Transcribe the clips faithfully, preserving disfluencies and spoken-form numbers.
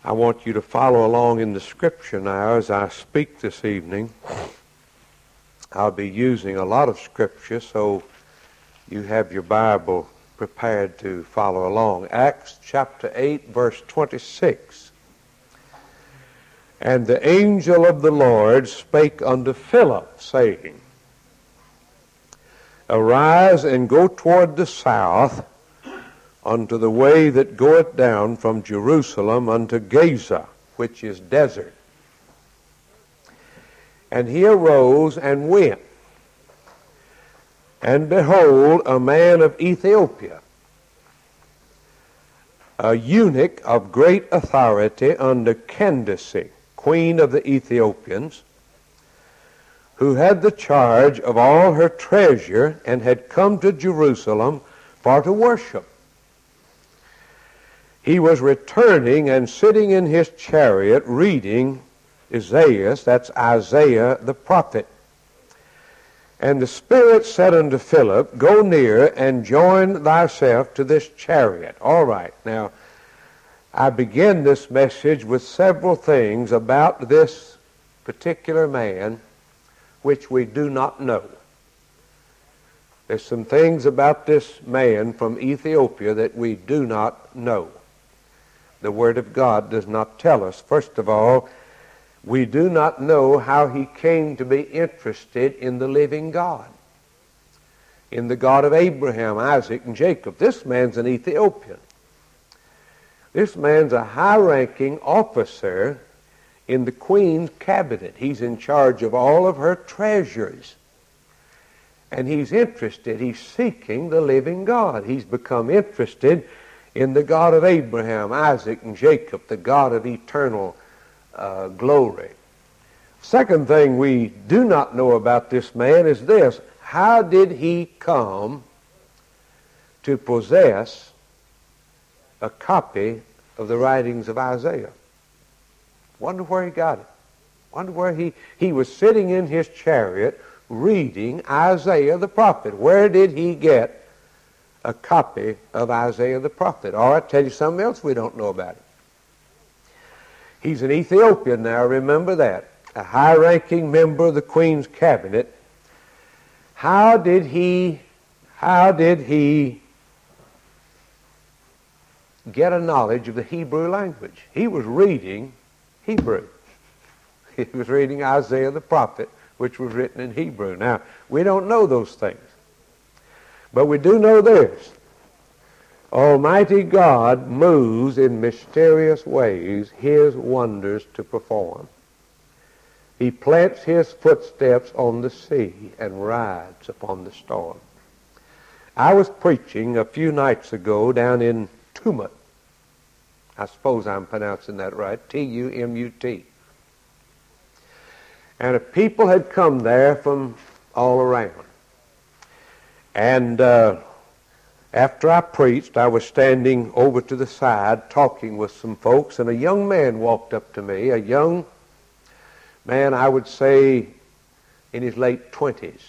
I want you to follow along in the Scripture now as I speak this evening. I'll be using a lot of Scripture, so you have your Bible prepared to follow along. Acts chapter eight, verse twenty-six. And the angel of the Lord spake unto Philip, saying, Arise and go toward the south, unto the way that goeth down from Jerusalem unto Gaza, which is desert. And he arose and went. And behold, a man of Ethiopia, a eunuch of great authority under Candace, queen of the Ethiopians, who had the charge of all her treasure, and had come to Jerusalem for to worship. He was returning and sitting in his chariot reading Isaiah, that's Isaiah the prophet. And the Spirit said unto Philip, Go near and join thyself to this chariot. All right, now, I begin this message with several things about this particular man which we do not know. There's some things about this man from Ethiopia that we do not know. The Word of God does not tell us. First of all, we do not know how he came to be interested in the living God, in the God of Abraham, Isaac, and Jacob. This man's an Ethiopian. This man's a high-ranking officer in the queen's cabinet. He's in charge of all of her treasures. And he's interested, he's seeking the living God. He's become interested in the God of Abraham, Isaac, and Jacob, the God of eternal uh, glory. Second thing we do not know about this man is this: how did he come to possess a copy of the writings of Isaiah? Wonder where he got it. Wonder where he, he was sitting in his chariot reading Isaiah the prophet. Where did he get a copy of Isaiah the prophet? Or I'll tell you something else we don't know about him. He's an Ethiopian now, remember that. A high-ranking member of the queen's cabinet. How did he, how did he get a knowledge of the Hebrew language? He was reading Hebrew. He was reading Isaiah the prophet, which was written in Hebrew. Now, we don't know those things. But we do know this: Almighty God moves in mysterious ways His wonders to perform. He plants His footsteps on the sea and rides upon the storm. I was preaching a few nights ago down in Tumut. I suppose I'm pronouncing that right, T U M U T. And a people had come there from all around. And uh, after I preached, I was standing over to the side talking with some folks, and a young man walked up to me, a young man, I would say, in his late twenties.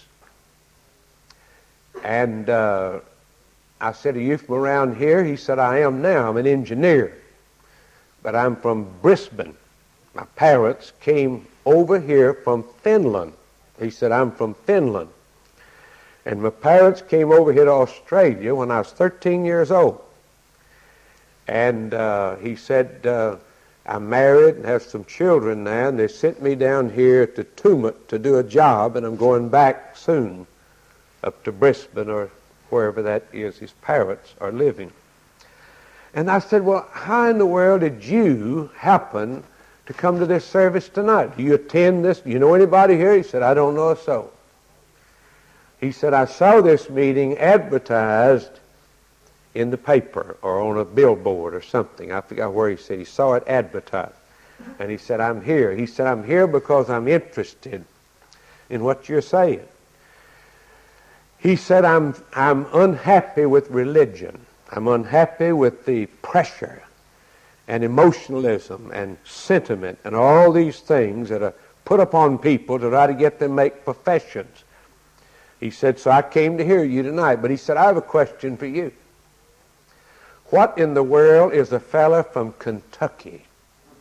And uh, I said, Are you from around here? He said, I am now. I'm an engineer. But I'm from Brisbane. My parents came over here from Finland. He said, I'm from Finland. And my parents came over here to Australia when I was thirteen years old. And uh, he said, uh, I'm married and have some children now, and they sent me down here to Tumut to do a job, and I'm going back soon up to Brisbane or wherever that is his parents are living. And I said, well, how in the world did you happen to come to this service tonight? Do you attend this? Do you know anybody here? He said, I don't know a soul. He said, I saw this meeting advertised in the paper or on a billboard or something. I forgot where he said. He saw it advertised. And he said, I'm here. He said, I'm here because I'm interested in what you're saying. He said, I'm, I'm unhappy with religion. I'm unhappy with the pressure and emotionalism and sentiment and all these things that are put upon people to try to get them to make professions. He said, so I came to hear you tonight. But he said, I have a question for you. What in the world is a fella from Kentucky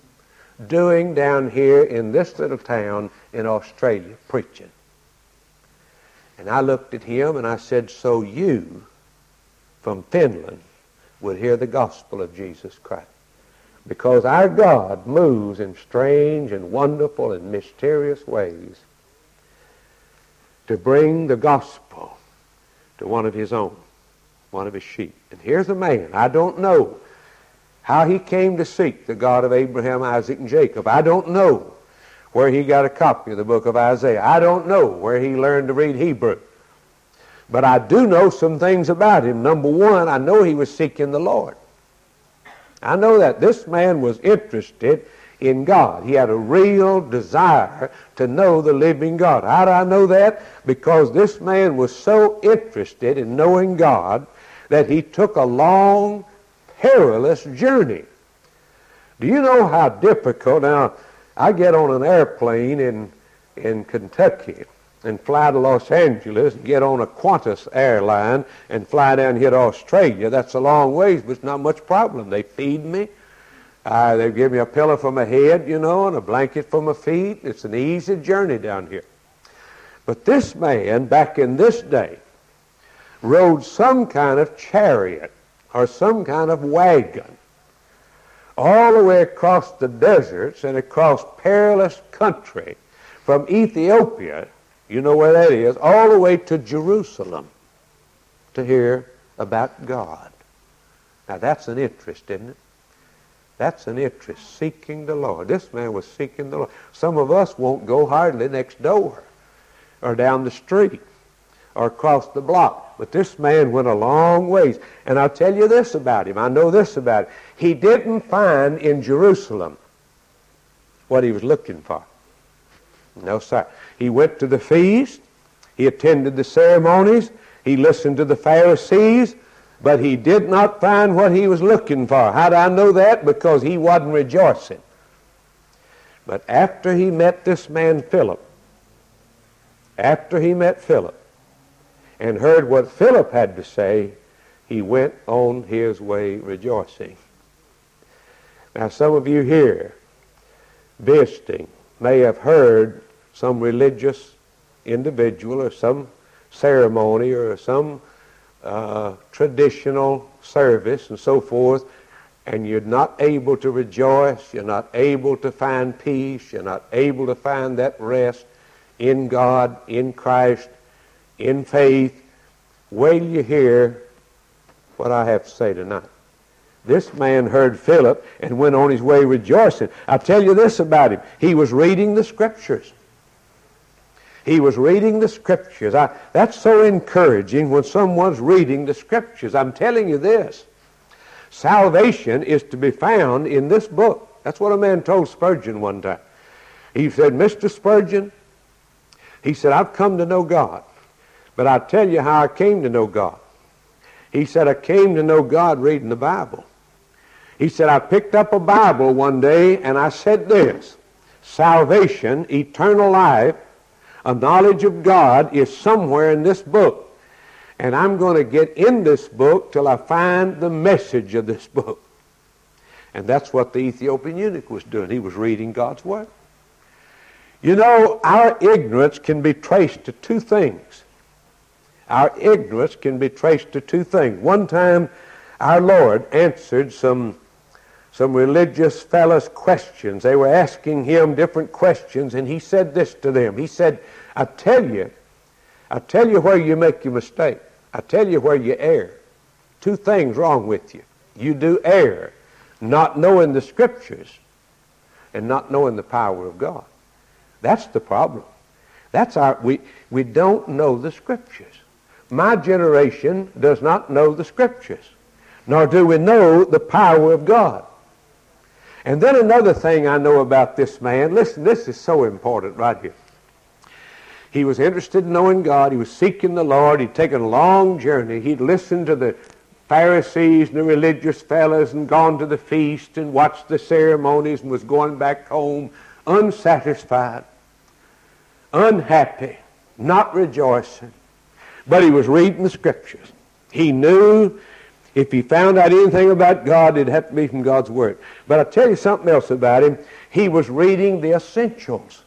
doing down here in this little town in Australia, preaching? And I looked at him and I said, so you from Finland would hear the gospel of Jesus Christ. Because our God moves in strange and wonderful and mysterious ways to bring the gospel to one of his own, one of his sheep. And here's a man, I don't know how he came to seek the God of Abraham, Isaac, and Jacob. I don't know where he got a copy of the book of Isaiah. I don't know where he learned to read Hebrew. But I do know some things about him. Number one, I know he was seeking the Lord. I know that this man was interested in God. He had a real desire to know the living God. How do I know that? Because this man was so interested in knowing God that he took a long, perilous journey. Do you know how difficult? Now, I get on an airplane in, in Kentucky and fly to Los Angeles and get on a Qantas airline and fly down here to Australia. That's a long ways, but it's not much problem. They feed me. Uh, they give me a pillow for my head, you know, and a blanket for my feet. It's an easy journey down here. But this man, back in this day, rode some kind of chariot or some kind of wagon all the way across the deserts and across perilous country from Ethiopia, you know where that is, all the way to Jerusalem to hear about God. Now that's an interest, isn't it? That's an interest, seeking the Lord. This man was seeking the Lord. Some of us won't go hardly next door or down the street or across the block. But this man went a long ways. And I'll tell you this about him. I know this about him. He didn't find in Jerusalem what he was looking for. No, sir. He went to the feast. He attended the ceremonies. He listened to the Pharisees. But he did not find what he was looking for. How do I know that? Because he wasn't rejoicing. But after he met this man Philip, after he met Philip and heard what Philip had to say, he went on his way rejoicing. Now some of you here visiting may have heard some religious individual or some ceremony or some uh, traditional service and so forth, and you're not able to rejoice, you're not able to find peace, you're not able to find that rest in God, in Christ, in faith. Wait till you hear what I have to say tonight. This man heard Philip and went on his way rejoicing. I'll tell you this about him. He was reading the Scriptures. He was reading the Scriptures. I, that's so encouraging when someone's reading the Scriptures. I'm telling you this. Salvation is to be found in this book. That's what a man told Spurgeon one time. He said, Mister Spurgeon, he said, I've come to know God. But I'll tell you how I came to know God. He said, I came to know God reading the Bible. He said, I picked up a Bible one day and I said this, salvation, eternal life, a knowledge of God is somewhere in this book. And I'm going to get in this book till I find the message of this book. And that's what the Ethiopian eunuch was doing. He was reading God's Word. You know, our ignorance can be traced to two things. Our ignorance can be traced to two things. One time, our Lord answered some, some religious fellows' questions. They were asking him different questions, and he said this to them. He said, I tell you, I tell you where you make your mistake. I tell you where you err. Two things wrong with you. You do err, not knowing the Scriptures and not knowing the power of God. That's the problem. That's our, we, we don't know the Scriptures. My generation does not know the Scriptures, nor do we know the power of God. And then another thing I know about this man, listen, this is so important right here. He was interested in knowing God. He was seeking the Lord. He'd taken a long journey. He'd listened to the Pharisees and the religious fellows and gone to the feast and watched the ceremonies and was going back home unsatisfied, unhappy, not rejoicing. But he was reading the Scriptures. He knew If he found out anything about God, it'd have to be from God's Word. But I'll tell you something else about him. He was reading the essentials.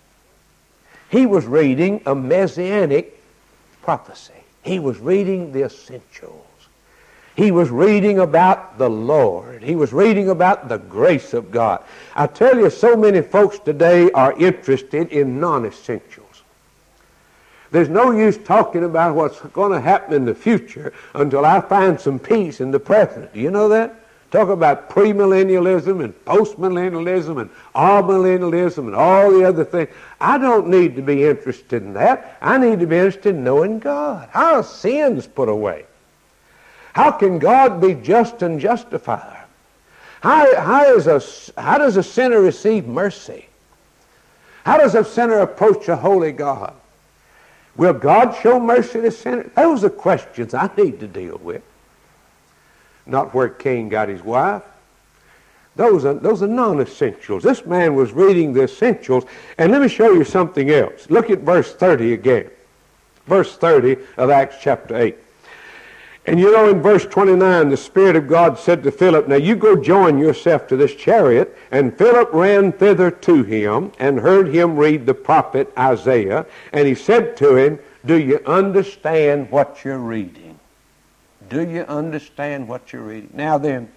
He was reading a messianic prophecy. He was reading the essentials. He was reading about the Lord. He was reading about the grace of God. I tell you, so many folks today are interested in non-essentials. There's no use talking about what's going to happen in the future until I find some peace in the present. Do you know that? Talk about premillennialism and postmillennialism and amillennialism and all the other things. I don't need to be interested in that. I need to be interested in knowing God. How are sins put away? How can God be just and justifier? How, how, is a, how does a sinner receive mercy? How does a sinner approach a holy God? Will God show mercy to sinners? Those are questions I need to deal with. Not where Cain got his wife. Those are, those are non-essentials. This man was reading the essentials. And let me show you something else. Look at verse thirty again. Verse thirty of Acts chapter eight. And you know, in verse twenty-nine, the Spirit of God said to Philip, now you go join yourself to this chariot. And Philip ran thither to him and heard him read the prophet Isaiah. And he said to him, do you understand what you're reading? Do you understand what you're reading? Now then,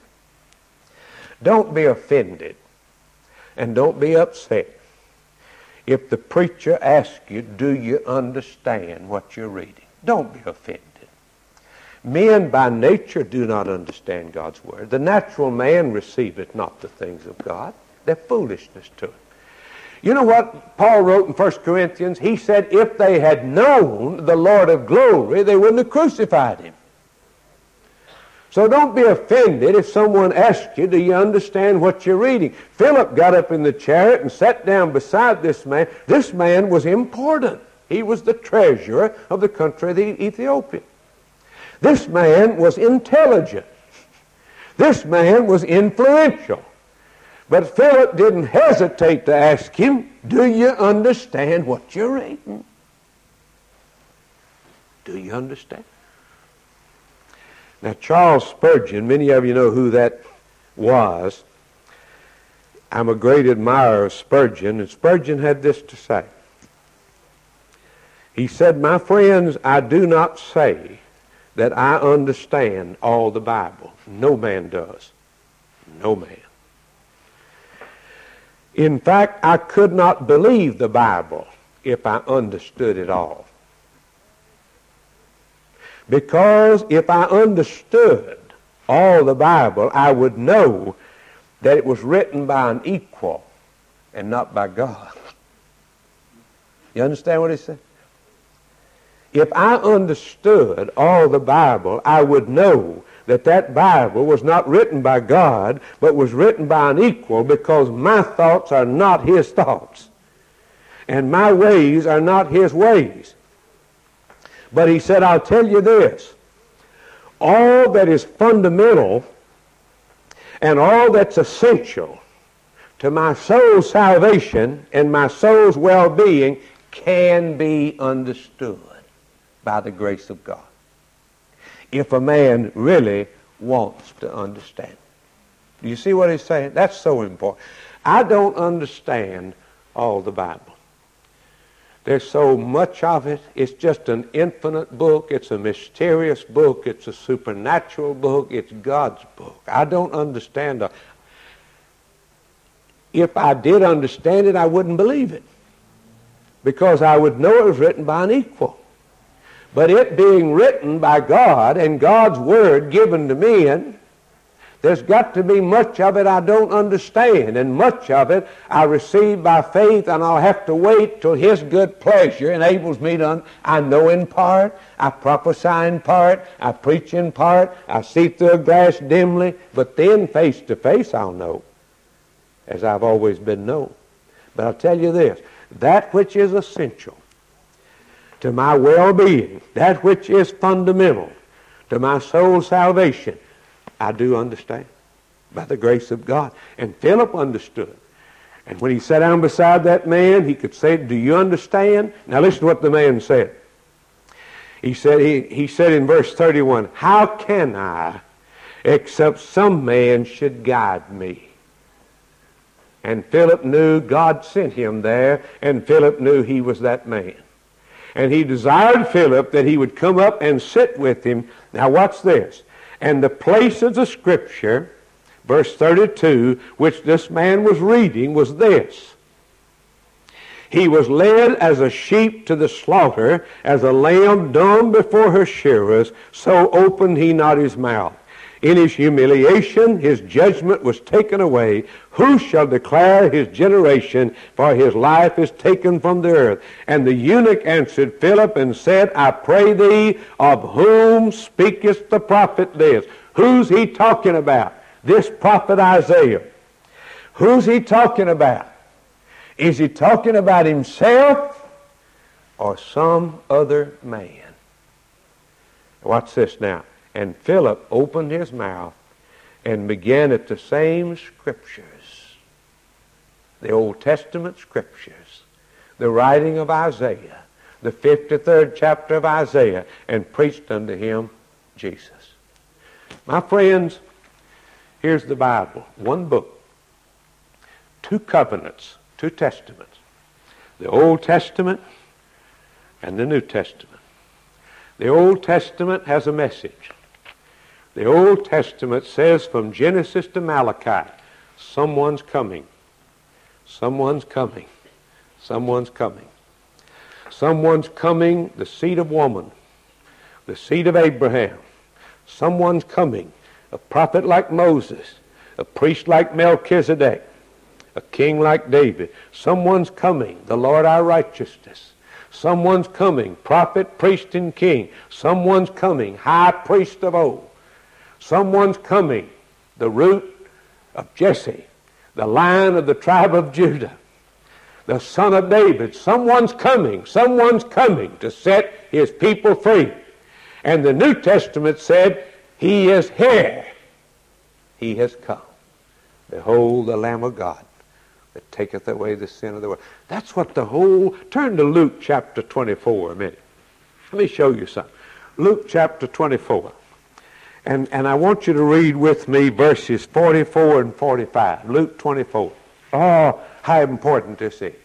don't be offended and don't be upset if the preacher asks you, do you understand what you're reading? Don't be offended. Men by nature do not understand God's Word. The natural man receiveth not the things of God. They're foolishness to him. You know what Paul wrote in First Corinthians? He said if they had known the Lord of glory, they wouldn't have crucified him. So don't be offended if someone asks you, do you understand what you're reading? Philip got up in the chariot and sat down beside this man. This man was important. He was the treasurer of the country of the Ethiopia. This man was intelligent. This man was influential. But Philip didn't hesitate to ask him, do you understand what you're reading? Do you understand? Now, Charles Spurgeon, many of you know who that was. I'm a great admirer of Spurgeon, and Spurgeon had this to say. He said, my friends, I do not say that I understand all the Bible. No man does. No man. In fact, I could not believe the Bible if I understood it all. Because if I understood all the Bible, I would know that it was written by an equal and not by God. You understand what he said? If I understood all the Bible, I would know that that Bible was not written by God, but was written by an equal, because my thoughts are not his thoughts, and my ways are not his ways. But he said, I'll tell you this, all that is fundamental and all that's essential to my soul's salvation and my soul's well-being can be understood by the grace of God, if a man really wants to understand. Do you see what he's saying? That's so important. I don't understand all the Bible. There's so much of it. It's just an infinite book. It's a mysterious book. It's a supernatural book. It's God's book. I don't understand it. If I did understand it, I wouldn't believe it, because I would know it was written by an equal. But it being written by God and God's Word given to men, there's got to be much of it I don't understand, and much of it I receive by faith, and I'll have to wait till his good pleasure enables me to, un- I know in part, I prophesy in part, I preach in part, I see through a glass dimly, but then face to face I'll know, as I've always been known. But I'll tell you this, that which is essential to my well-being, that which is fundamental to my soul's salvation, I do understand by the grace of God. And Philip understood. And when he sat down beside that man, he could say, do you understand? Now listen to what the man said. He said, he, he said in verse thirty-one, how can I except some man should guide me. And Philip knew God sent him there, and Philip knew he was that man. And he desired Philip that he would come up and sit with him. Now watch this. And the place of the Scripture, verse thirty-two, which this man was reading, was this. He was led as a sheep to the slaughter, as a lamb dumb before her shearers, so opened he not his mouth. In his humiliation, his judgment was taken away. Who shall declare his generation? For his life is taken from the earth. And the eunuch answered Philip and said, I pray thee, of whom speakest the prophet this? Who's he talking about? This prophet Isaiah. Who's he talking about? Is he talking about himself or some other man? Watch this now. And Philip opened his mouth and began at the same Scriptures, the Old Testament Scriptures, the writing of Isaiah, the fifty-third chapter of Isaiah, and preached unto him Jesus. My friends, here's the Bible, one book, two covenants, two testaments, the Old Testament and the New Testament. The Old Testament has a message. The Old Testament says from Genesis to Malachi, someone's coming, someone's coming, someone's coming. Someone's coming, the seed of woman, the seed of Abraham. Someone's coming, a prophet like Moses, a priest like Melchizedek, a king like David. Someone's coming, the Lord our righteousness. Someone's coming, prophet, priest, and king. Someone's coming, high priest of old. Someone's coming, the root of Jesse, the lion of the tribe of Judah, the son of David. Someone's coming, someone's coming to set his people free. And the New Testament said, he is here. He has come. Behold the Lamb of God that taketh away the sin of the world. That's what the whole... Turn to Luke chapter twenty-four a minute. Let me show you something. Luke chapter twenty-four. And, and I want you to read with me verses forty-four and forty-five. Luke twenty-four. Oh, how important this is.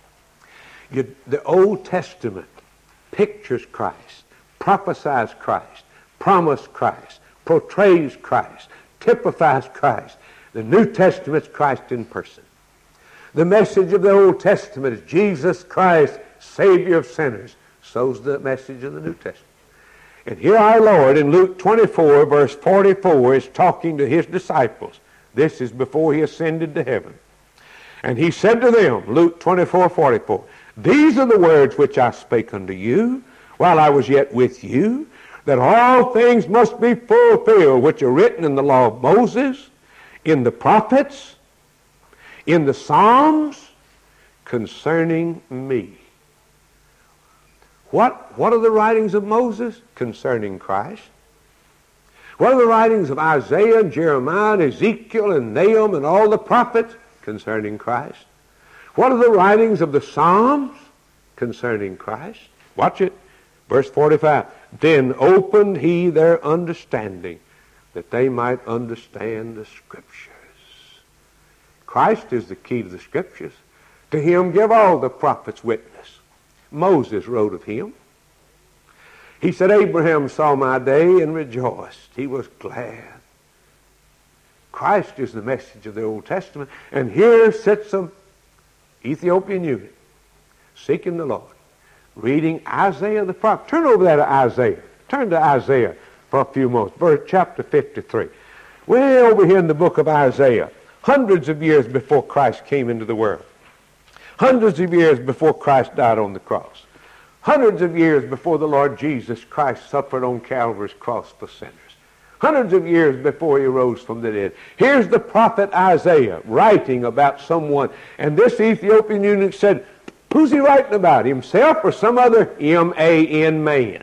You, the Old Testament pictures Christ, prophesies Christ, promises Christ, portrays Christ, typifies Christ. The New Testament's Christ in person. The message of the Old Testament is Jesus Christ, Savior of sinners. So's the message of the New Testament. And here our Lord in Luke twenty-four, verse forty-four, is talking to his disciples. This is before he ascended to heaven. And he said to them, Luke twenty-four, forty-four, these are the words which I spake unto you while I was yet with you, that all things must be fulfilled which are written in the law of Moses, in the prophets, in the Psalms, concerning me. What, what are the writings of Moses? Concerning Christ. What are the writings of Isaiah and Jeremiah and Ezekiel and Nahum and all the prophets? Concerning Christ. What are the writings of the Psalms? Concerning Christ. Watch it. Verse forty-five. Then opened he their understanding, that they might understand the Scriptures. Christ is the key to the Scriptures. To him give all the prophets witness. Moses wrote of him. He said, Abraham saw my day and rejoiced. He was glad. Christ is the message of the Old Testament. And here sits some Ethiopian eunuch seeking the Lord, reading Isaiah the prophet. Turn over there to Isaiah. Turn to Isaiah for a few moments. Verse chapter fifty-three. Way over here in the book of Isaiah, hundreds of years before Christ came into the world. Hundreds of years before Christ died on the cross. Hundreds of years before the Lord Jesus Christ suffered on Calvary's cross for sinners. Hundreds of years before he rose from the dead. Here's the prophet Isaiah writing about someone. And this Ethiopian eunuch said, who's he writing about? Himself or some other M A N man?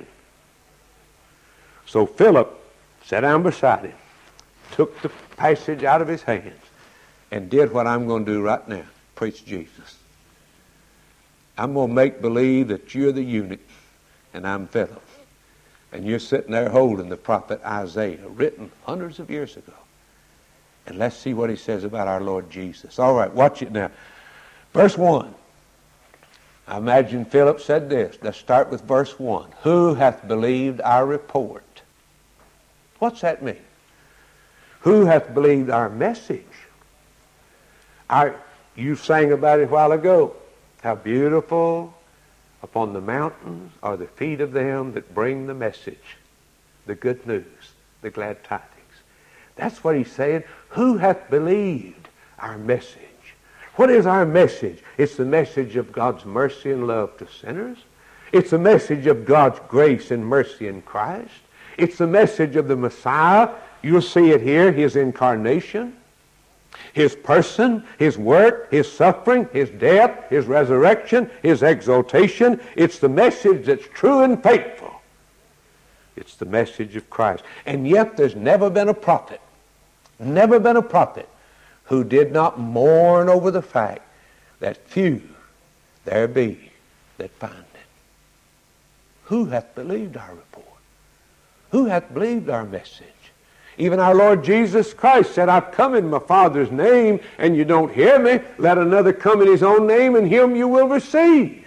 So Philip sat down beside him, took the passage out of his hands, and did what I'm going to do right now. Preach Jesus. I'm going to make believe that you're the eunuch and I'm Philip. And you're sitting there holding the prophet Isaiah, written hundreds of years ago. And let's see what he says about our Lord Jesus. All right, watch it now. Verse one. I imagine Philip said this. Let's start with verse one. Who hath believed our report? What's that mean? Who hath believed our message? Our, you sang about it a while ago. How beautiful upon the mountains are the feet of them that bring the message, the good news, the glad tidings. That's what he's saying. Who hath believed our message? What is our message? It's the message of God's mercy and love to sinners. It's the message of God's grace and mercy in Christ. It's the message of the Messiah. You'll see it here, his incarnation, his person, his work, his suffering, his death, his resurrection, his exaltation. It's the message that's true and faithful. It's the message of Christ. And yet there's never been a prophet, never been a prophet who did not mourn over the fact that few there be that find it. Who hath believed our report? Who hath believed our message? Even our Lord Jesus Christ said, I've come in my Father's name, and you don't hear me. Let another come in his own name, and him you will receive.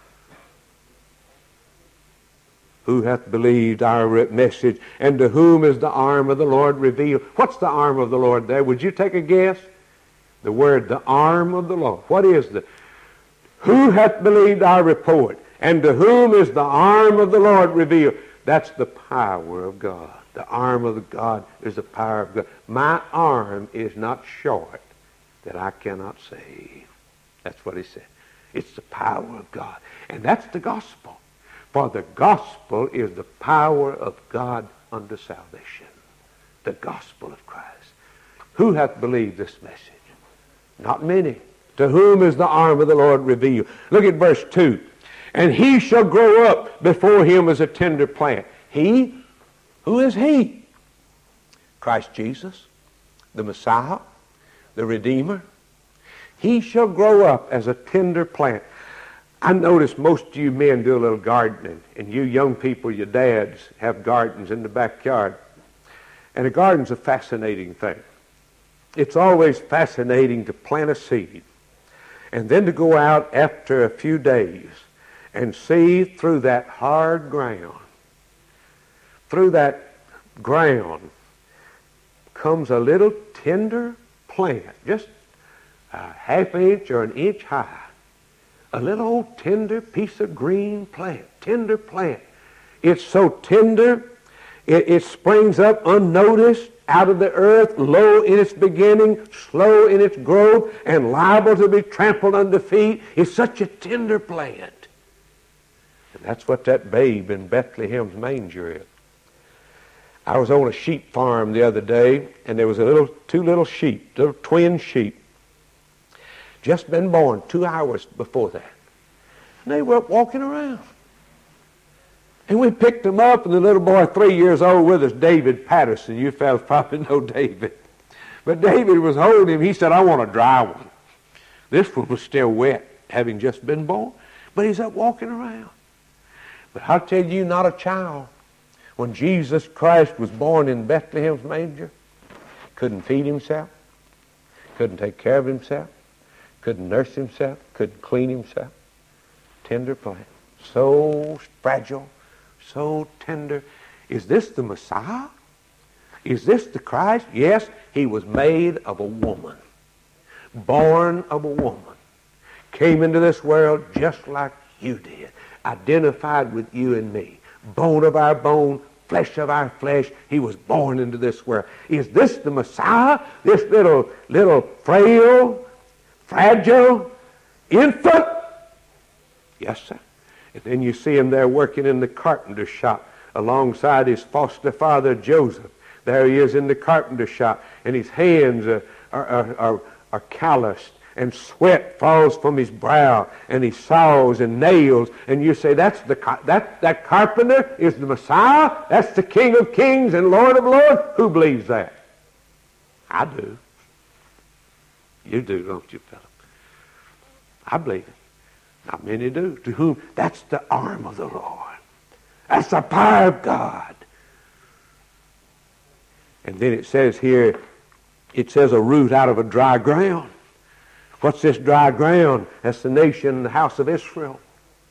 Who hath believed our message, and to whom is the arm of the Lord revealed? What's the arm of the Lord there? Would you take a guess? The word, the arm of the Lord. What is the? Who hath believed our report, and to whom is the arm of the Lord revealed? That's the power of God. The arm of God is the power of God. My arm is not short that I cannot save. That's what he said. It's the power of God. And that's the gospel. For the gospel is the power of God unto salvation. The gospel of Christ. Who hath believed this message? Not many. To whom is the arm of the Lord revealed? Look at verse two. And he shall grow up before him as a tender plant. He? Who is he? Christ Jesus, the Messiah, the Redeemer. He shall grow up as a tender plant. I notice most of you men do a little gardening, and you young people, your dads, have gardens in the backyard. And a garden's a fascinating thing. It's always fascinating to plant a seed and then to go out after a few days and see through that hard ground, through that ground comes a little tender plant, just a half inch or an inch high. A little old tender piece of green plant, tender plant. It's so tender, it, it springs up unnoticed out of the earth, low in its beginning, slow in its growth, and liable to be trampled under feet. It's such a tender plant. And that's what that babe in Bethlehem's manger is. I was on a sheep farm the other day, and there was a little, two little sheep, little twin sheep, just been born two hours before that. And they were up walking around. And we picked them up, and the little boy, three years old with us, David Patterson. You fellas probably know David. But David was holding him. He said, I want a dry one. This one was still wet, having just been born. But he's up walking around. But I'll tell you, not a child. When Jesus Christ was born in Bethlehem's manger, couldn't feed himself, couldn't take care of himself, couldn't nurse himself, couldn't clean himself. Tender plant. So fragile, so tender. Is this the Messiah? Is this the Christ? Yes, he was made of a woman, born of a woman, came into this world just like you did, identified with you and me, bone of our bone, flesh of our flesh. He was born into this world. Is this the Messiah? This little, little frail, fragile infant? Yes, sir. And then you see him there working in the carpenter shop alongside his foster father, Joseph. There he is in the carpenter shop, and his hands are, are, are, are, are calloused, and sweat falls from his brow, and he saws and nails. And you say, that's the that, that carpenter is the Messiah? That's the King of Kings and Lord of Lords? Who believes that? I do. You do, don't you, Philip? I believe it. Not many do. To whom? That's the arm of the Lord. That's the power of God. And then it says here, it says a root out of a dry ground. What's this dry ground? That's the nation, the house of Israel.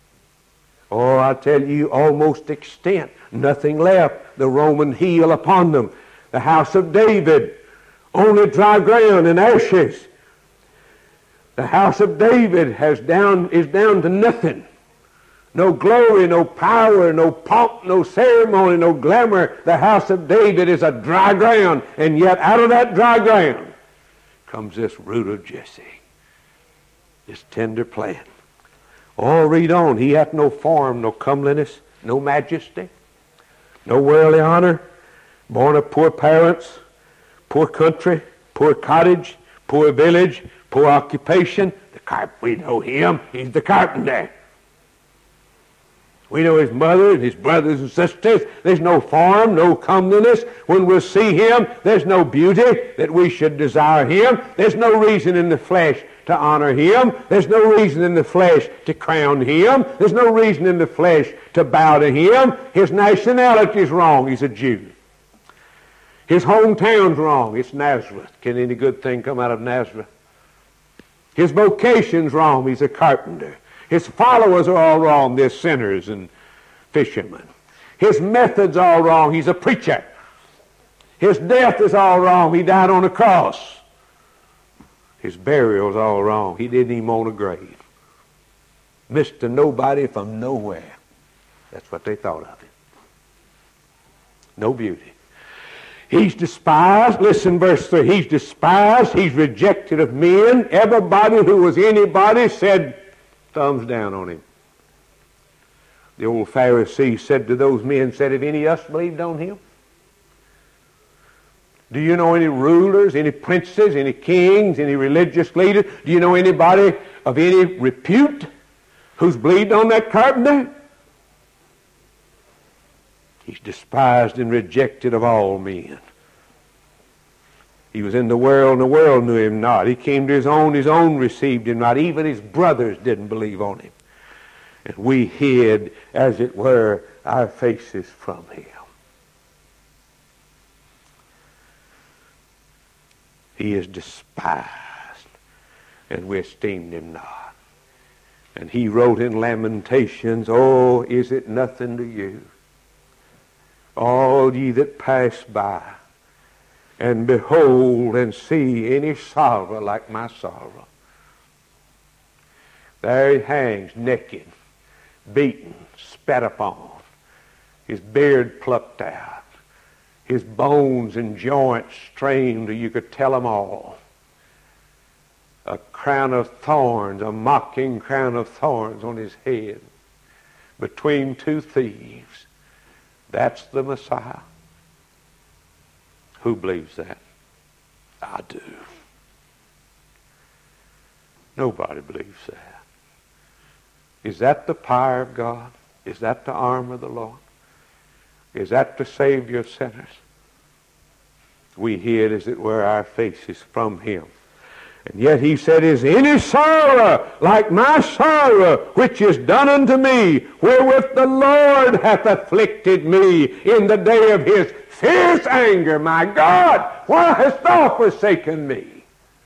Oh, I tell you, almost extent. Nothing left. The Roman heel upon them. The house of David. Only dry ground and ashes. The house of David has down is down to nothing. No glory, no power, no pomp, no ceremony, no glamour. The house of David is a dry ground. And yet out of that dry ground comes this root of Jesse. This tender plant. Oh, read on. He hath no form, no comeliness, no majesty, no worldly honor, born of poor parents, poor country, poor cottage, poor village, poor occupation. The carp, we know him. He's the carpenter. We know his mother and his brothers and sisters. There's no form, no comeliness. When we see him, there's no beauty that we should desire him. There's no reason in the flesh to honor him. There's no reason in the flesh to crown him. There's no reason in the flesh to bow to him. His nationality is wrong. He's a Jew. His hometown's wrong. It's Nazareth. Can any good thing come out of Nazareth? His vocation's wrong. He's a carpenter. His followers are all wrong. They're sinners and fishermen. His method's all wrong. He's a preacher. His death is all wrong. He died on a cross. His burial's all wrong. He didn't even own a grave. Mister Nobody from nowhere. That's what they thought of him. No beauty. He's despised. Listen, verse three. He's despised. He's rejected of men. Everybody who was anybody said, thumbs down on him. The old Pharisee said to those men, said, have any of us believed on him? Do you know any rulers, any princes, any kings, any religious leaders? Do you know anybody of any repute who's believed on that carpenter? He's despised and rejected of all men. He was in the world, and the world knew him not. He came to his own, his own received him not. Even his brothers didn't believe on him. And we hid, as it were, our faces from him. He is despised, and we esteemed him not. And he wrote in Lamentations, oh, is it nothing to you, all ye that pass by, and behold and see any sorrow like my sorrow. There he hangs naked, beaten, spat upon, his beard plucked out, his bones and joints strained till you could tell them all. A crown of thorns, a mocking crown of thorns on his head, between two thieves. That's the Messiah. Who believes that? I do. Nobody believes that. Is that the power of God? Is that the arm of the Lord? Is that the Savior of sinners? We hid, as it were, our faces from him. And yet he said, is any sorrow like my sorrow which is done unto me, wherewith the Lord hath afflicted me in the day of his fierce anger? My God, why hast thou forsaken me?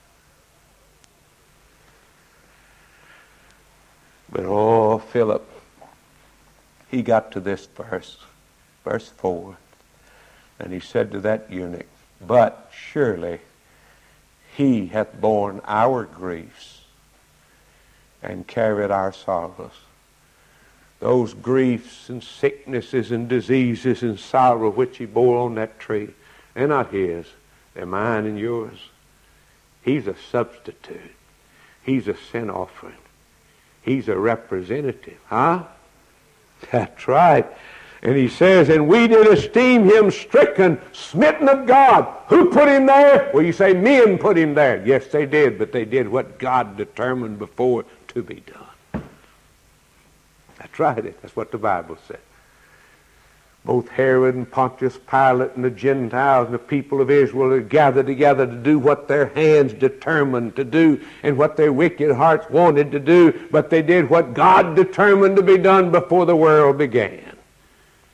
But oh, Philip, he got to this verse, verse four, and he said to that eunuch, but surely he hath borne our griefs and carried our sorrows. Those griefs and sicknesses and diseases and sorrow which he bore on that tree, they're not his, they're mine and yours. He's a substitute. He's a sin offering. He's a representative. Huh? That's right. And he says, and we did esteem him stricken, smitten of God. Who put him there? Well, you say men put him there. Yes, they did, but they did what God determined before to be done. That's right. That's what the Bible said. Both Herod and Pontius Pilate and the Gentiles and the people of Israel had gathered together to do what their hands determined to do and what their wicked hearts wanted to do, but they did what God determined to be done before the world began.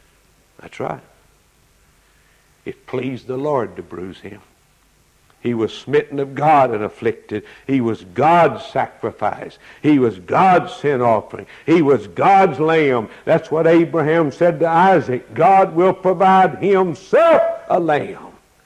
That's right. It pleased the Lord to bruise him. He was smitten of God and afflicted. He was God's sacrifice. He was God's sin offering. He was God's lamb. That's what Abraham said to Isaac. God will provide himself a lamb.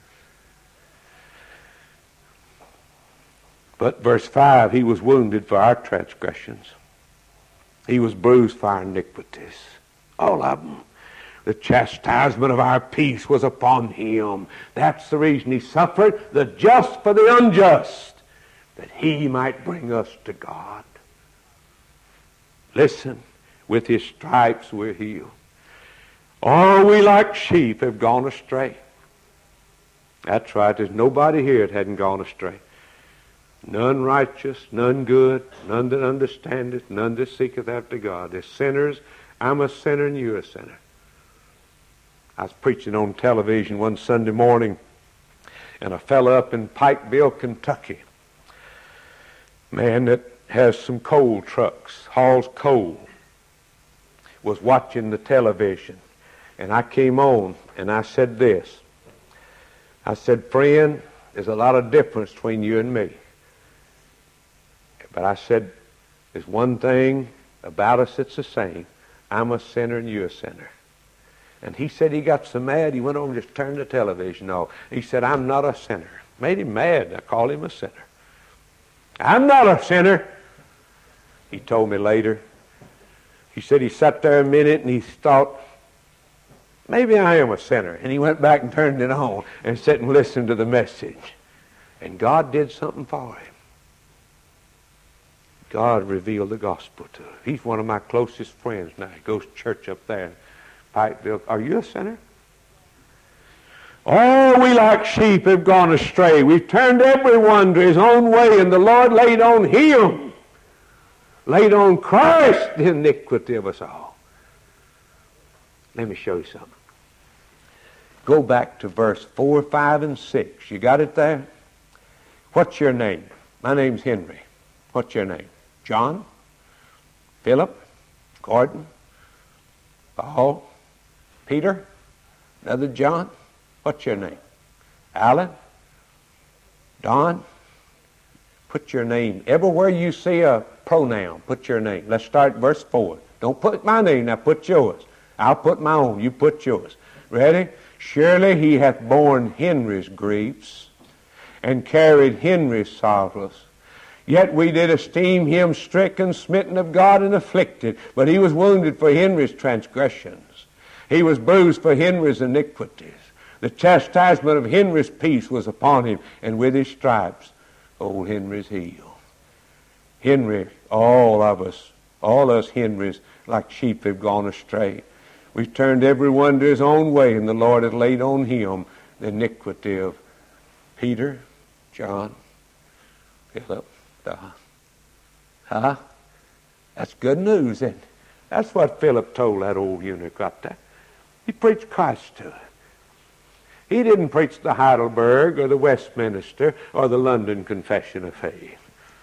But verse five, he was wounded for our transgressions. He was bruised for our iniquities. All of them. The chastisement of our peace was upon him. That's the reason he suffered, the just for the unjust, that he might bring us to God. Listen, with his stripes we're healed. All we like sheep have gone astray. That's right, there's nobody here that hadn't gone astray. None righteous, none good, none that understandeth, none that seeketh after God. There's sinners. I'm a sinner and you're a sinner. I was preaching on television one Sunday morning, and a fellow up in Pikeville, Kentucky, man that has some coal trucks, hauls coal, was watching the television. And I came on, and I said this. I said, friend, there's a lot of difference between you and me. But I said, there's one thing about us that's the same. I'm a sinner and you're a sinner. And he said he got so mad, he went over and just turned the television off. He said, I'm not a sinner. Made him mad. I called him a sinner. I'm not a sinner. He told me later. He said he sat there a minute and he thought, maybe I am a sinner. And he went back and turned it on and sat and listened to the message. And God did something for him. God revealed the gospel to him. He's one of my closest friends now. He goes to church up there in Pikeville. Are you a sinner? All we like sheep have gone astray. We've turned everyone to his own way, and the Lord laid on him, laid on Christ the iniquity of us all. Let me show you something. Go back to verse four, five, and six. You got it there? What's your name? My name's Henry. What's your name? John? Philip? Gordon? Paul? Peter? Another John? What's your name? Alan? Don? Put your name. Everywhere you see a pronoun, put your name. Let's start verse four. Don't put my name, now put yours. I'll put my own, you put yours. Ready? Surely he hath borne Henry's griefs and carried Henry's sorrows. Yet we did esteem him stricken, smitten of God, and afflicted. But he was wounded for Henry's transgressions. He was bruised for Henry's iniquities. The chastisement of Henry's peace was upon him, and with his stripes, old Henry's healed. Henry, all of us, all us Henrys, like sheep have gone astray. We've turned everyone to his own way, and the Lord hath laid on him the iniquity of Peter, John, Philip, Don. Huh? That's good news, isn't it? That's what Philip told that old eunuch right there. He preached Christ to her. He didn't preach the Heidelberg or the Westminster or the London Confession of Faith.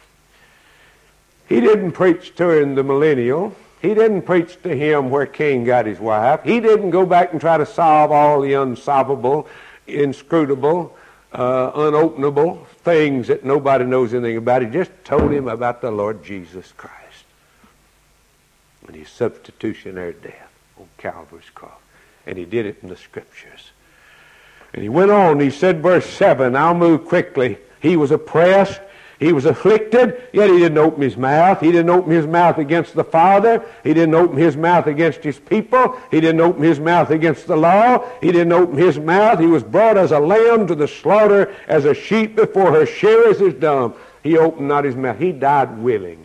He didn't preach to her in the millennial. He didn't preach to him where King got his wife. He didn't go back and try to solve all the unsolvable, inscrutable, uh, unopenable things that nobody knows anything about. He just told him about the Lord Jesus Christ and his substitutionary death on Calvary's cross. And he did it in the Scriptures. And he went on, he said, verse seven, I'll move quickly. He was oppressed, he was afflicted, yet he didn't open his mouth. He didn't open his mouth against the Father. He didn't open his mouth against his people. He didn't open his mouth against the law. He didn't open his mouth. He was brought as a lamb to the slaughter, as a sheep before her shearers is dumb. He opened not his mouth. He died willingly.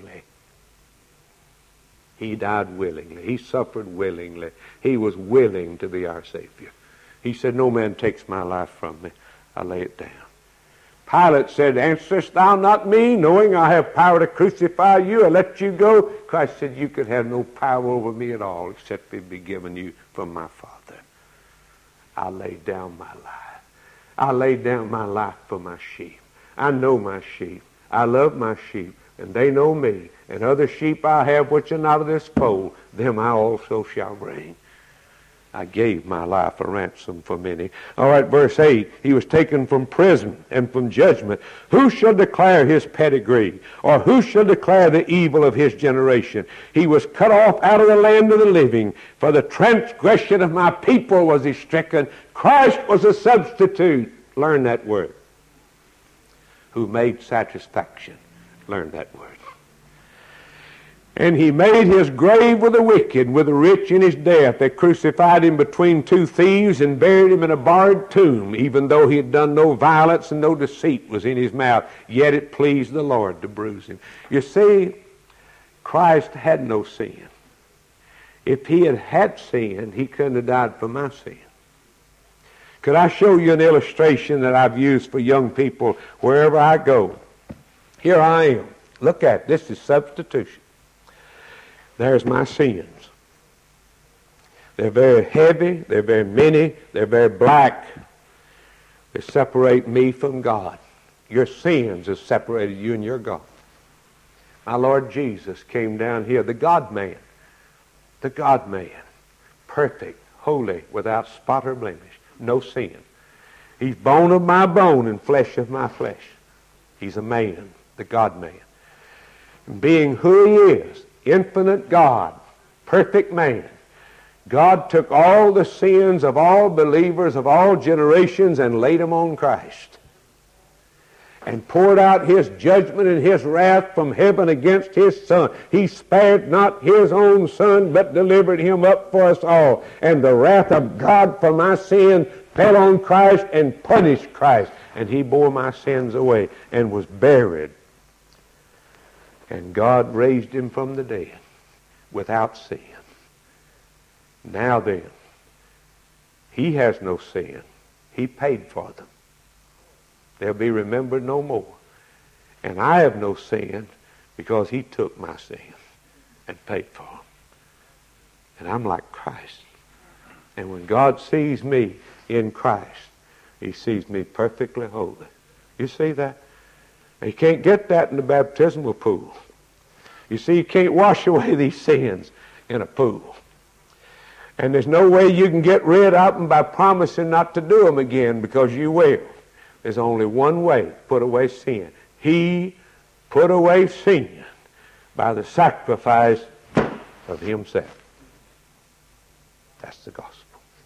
He died willingly. He suffered willingly. He was willing to be our Savior. He said, no man takes my life from me. I lay it down. Pilate said, answerest thou not me, knowing I have power to crucify you? I let you go. Christ said, you could have no power over me at all, except it be given you from my Father. I laid down my life. I laid down my life for my sheep. I know my sheep. I love my sheep, and they know me. And other sheep I have which are not of this fold, them I also shall bring. I gave my life a ransom for many. All right, verse eight. He was taken from prison and from judgment. Who shall declare his pedigree? Or who shall declare the evil of his generation? He was cut off out of the land of the living. For the transgression of my people was he stricken. Christ was a substitute. Learn that word. Who made satisfaction. Learn that word. And he made his grave with the wicked, with the rich in his death. They crucified him between two thieves and buried him in a barred tomb, even though he had done no violence and no deceit was in his mouth. Yet it pleased the Lord to bruise him. You see, Christ had no sin. If he had had sin, he couldn't have died for my sin. Could I show you an illustration that I've used for young people wherever I go? Here I am. Look at it. This is substitution. There's my sins. They're very heavy. They're very many. They're very black. They separate me from God. Your sins have separated you and your God. My Lord Jesus came down here, the God-man, the God-man, perfect, holy, without spot or blemish, no sin. He's bone of my bone and flesh of my flesh. He's a man, the God-man. And being who he is, infinite God, perfect man, God took all the sins of all believers of all generations and laid them on Christ and poured out his judgment and his wrath from heaven against his Son. He spared not his own Son, but delivered him up for us all. And the wrath of God for my sin fell on Christ and punished Christ. And he bore my sins away and was buried. And God raised him from the dead without sin. Now then, he has no sin. He paid for them. They'll be remembered no more. And I have no sin because he took my sin and paid for them. And I'm like Christ. And when God sees me in Christ, he sees me perfectly holy. You see that? And you can't get that in the baptismal pool. You see, you can't wash away these sins in a pool. And there's no way you can get rid of them by promising not to do them again, because you will. There's only one way to put away sin. He put away sin by the sacrifice of himself. That's the gospel.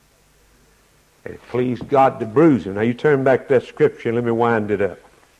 And it pleased God to bruise him. Now you turn back to that scripture and let me wind it up.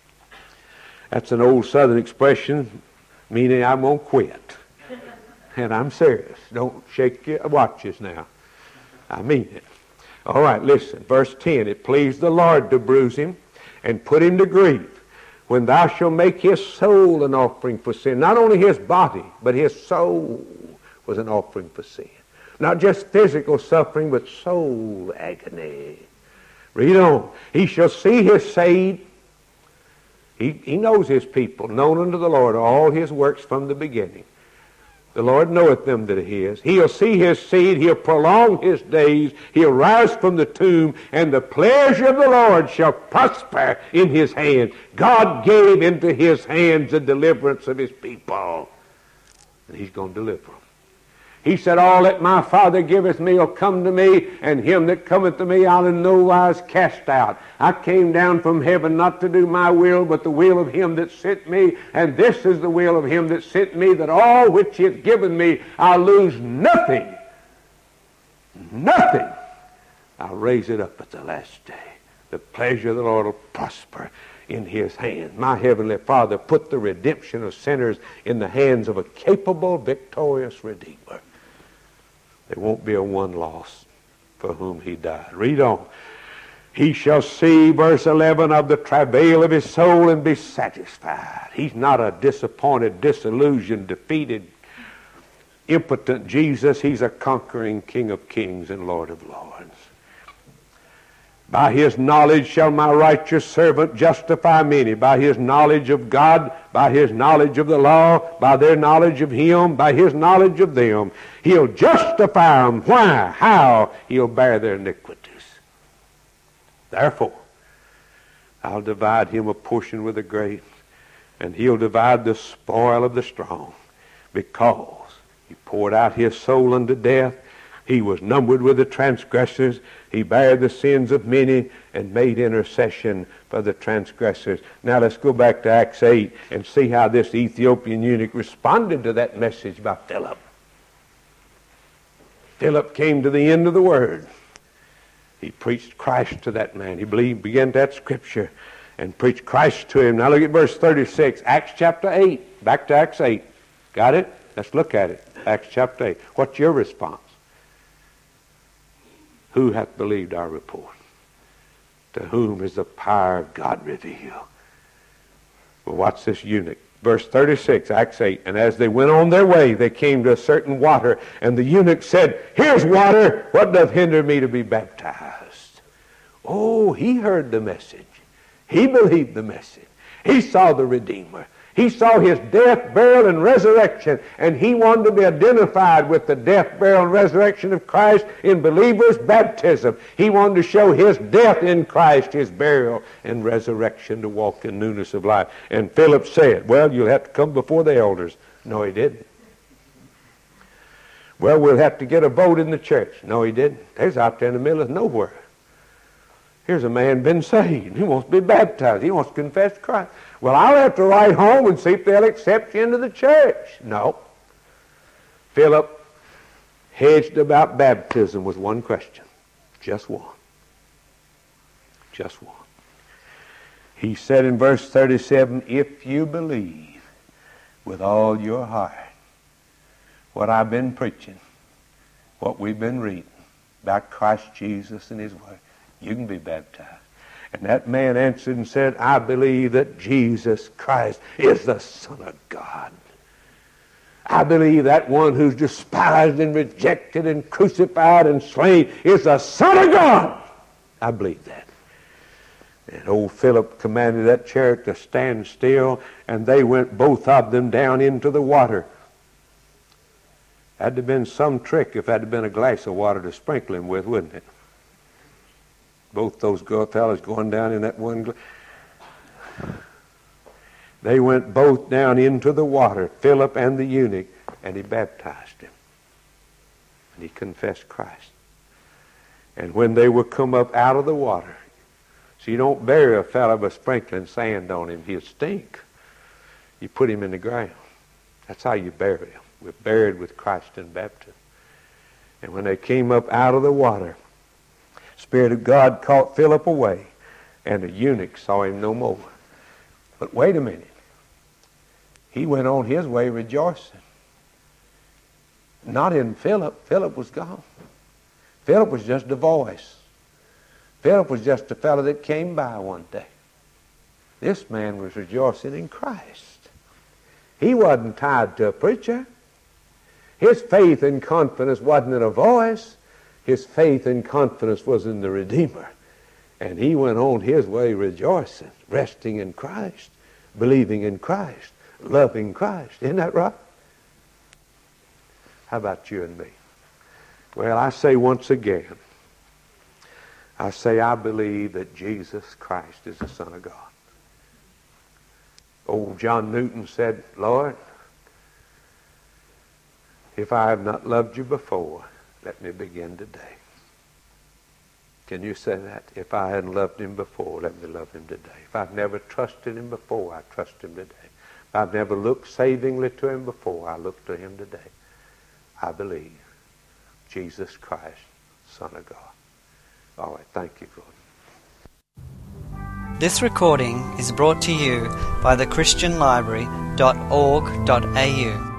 That's an old Southern expression, meaning I'm going to quit. And I'm serious. Don't shake your watches now. I mean it. All right, listen. Verse ten. It pleased the Lord to bruise him and put him to grief, when thou shalt make his soul an offering for sin. Not only his body, but his soul was an offering for sin. Not just physical suffering, but soul agony. Read on. He shall see his seed. He, he knows his people. Known unto the Lord are all his works from the beginning. The Lord knoweth them that are his. He'll see his seed. He'll prolong his days. He'll rise from the tomb, and the pleasure of the Lord shall prosper in his hand. God gave into his hands the deliverance of his people. And he's going to deliver them. He said, all that my Father giveth me will come to me, and him that cometh to me I'll in no wise cast out. I came down from heaven not to do my will, but the will of him that sent me. And this is the will of him that sent me, that all which he hath given me I'll lose nothing. Nothing. I'll raise it up at the last day. The pleasure of the Lord will prosper in his hand. My heavenly Father put the redemption of sinners in the hands of a capable, victorious Redeemer. There won't be a one lost for whom he died. Read on. He shall see, verse eleven, of the travail of his soul and be satisfied. He's not a disappointed, disillusioned, defeated, impotent Jesus. He's a conquering King of kings and Lord of lords. By his knowledge shall my righteous servant justify many. By his knowledge of God, by his knowledge of the law, by their knowledge of him, by his knowledge of them. He'll justify them. Why? How? He'll bear their iniquities. Therefore, I'll divide him a portion with the great, and he'll divide the spoil of the strong, because he poured out his soul unto death. He was numbered with the transgressors. He bare the sins of many and made intercession for the transgressors. Now let's go back to Acts eight and see how this Ethiopian eunuch responded to that message by Philip. Philip came to the end of the word. He preached Christ to that man. He believed, began that scripture and preached Christ to him. Now look at verse thirty-six, Acts chapter eight. Back to Acts eight. Got it? Let's look at it. Acts chapter eight. What's your response? Who hath believed our report? To whom is the power of God revealed? Well, watch this eunuch. Verse thirty-six, Acts eight. And as they went on their way, they came to a certain water. And the eunuch said, here's water. What doth hinder me to be baptized? Oh, he heard the message. He believed the message. He saw the Redeemer. He saw his death, burial, and resurrection, and he wanted to be identified with the death, burial, and resurrection of Christ in believers' baptism. He wanted to show his death in Christ, his burial, and resurrection to walk in newness of life. And Philip said, well, you'll have to come before the elders. No, he didn't. Well, we'll have to get a vote in the church. No, he didn't. He's out there in the middle of nowhere. Here's a man been saved. He wants to be baptized. He wants to confess Christ. Well, I'll have to write home and see if they'll accept you into the church. No. Philip hedged about baptism with one question. Just one. Just one. He said in verse thirty-seven, if you believe with all your heart what I've been preaching, what we've been reading about Christ Jesus and his word, you can be baptized. And that man answered and said, I believe that Jesus Christ is the Son of God. I believe that one who's despised and rejected and crucified and slain is the Son of God. I believe that. And old Philip commanded that chariot to stand still, and they went, both of them, down into the water. That'd have been some trick if that had been a glass of water to sprinkle him with, wouldn't it? Both those fellas going down in that one glass. They went both down into the water, Philip and the eunuch, and he baptized him. And he confessed Christ. And when they were come up out of the water, so you don't bury a fellow by sprinkling sand on him. He'll stink. You put him in the ground. That's how you bury him. We're buried with Christ in baptism. And when they came up out of the water, Spirit of God caught Philip away, and the eunuch saw him no more. But wait a minute. He went on his way rejoicing. Not in Philip. Philip was gone. Philip was just a voice. Philip was just a fellow that came by one day. This man was rejoicing in Christ. He wasn't tied to a preacher. His faith and confidence wasn't in a voice. His faith and confidence was in the Redeemer. And he went on his way rejoicing, resting in Christ, believing in Christ, loving Christ. Isn't that right? How about you and me? Well, I say once again, I say I believe that Jesus Christ is the Son of God. Old John Newton said, Lord, if I have not loved you before, let me begin today. Can you say that? If I hadn't loved him before, let me love him today. If I've never trusted him before, I trust him today. If I've never looked savingly to him before, I look to him today. I believe Jesus Christ, Son of God. All right, thank you, Lord. This recording is brought to you by the Christian Library dot org dot A U.